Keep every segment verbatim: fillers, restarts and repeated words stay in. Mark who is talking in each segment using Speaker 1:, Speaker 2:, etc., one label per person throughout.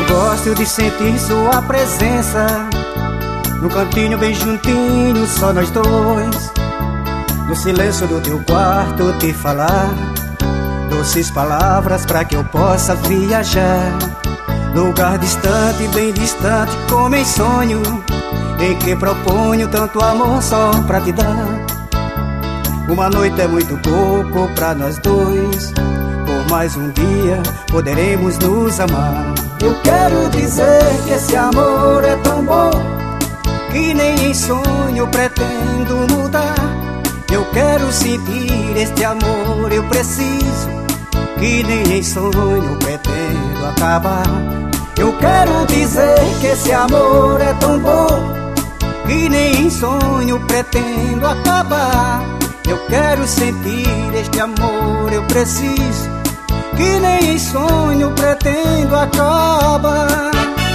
Speaker 1: Gosto de sentir sua presença no cantinho bem juntinho, só nós dois. No silêncio do teu quarto te falar doces palavras pra que eu possa viajar. Lugar distante, bem distante, como em sonho, em que proponho tanto amor só pra te dar. Uma noite é muito pouco pra nós dois, por mais um dia poderemos nos amar. Eu quero dizer que esse amor é tão bom que nem em sonho pretendo mudar. Eu quero sentir este amor, eu preciso, que nem em sonho pretendo acabar. Eu quero dizer que esse amor é tão bom que nem em sonho pretendo acabar. Eu quero sentir este amor, eu preciso, que nem em sonho pretendo acabar.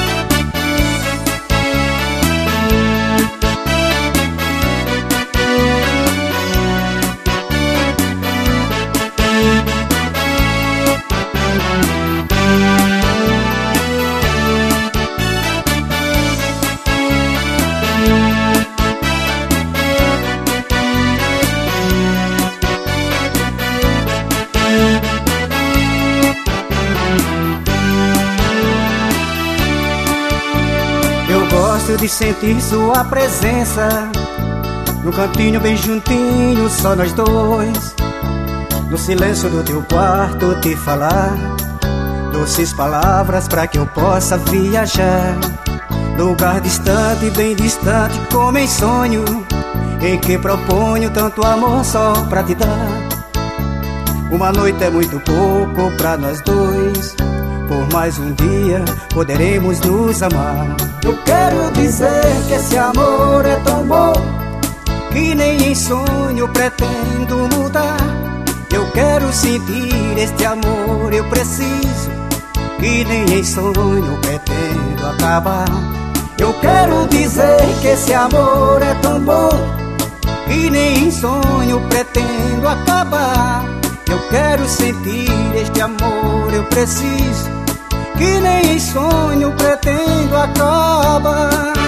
Speaker 1: Eu gosto de sentir sua presença no cantinho bem juntinho, só nós dois. No silêncio do teu quarto te falar doces palavras pra que eu possa viajar. Lugar distante, bem distante, como em sonho, em que proponho tanto amor só pra te dar. Uma noite é muito pouco pra nós dois, por mais um dia poderemos nos amar. Eu quero dizer que esse amor é tão bom que nem em sonho pretendo mudar. Eu quero sentir este amor, eu preciso, que nem em sonho pretendo acabar. Eu quero dizer que esse amor é tão bom que nem em sonho pretendo acabar. Eu quero sentir este amor, eu preciso, que nem em sonho pretendo acabar.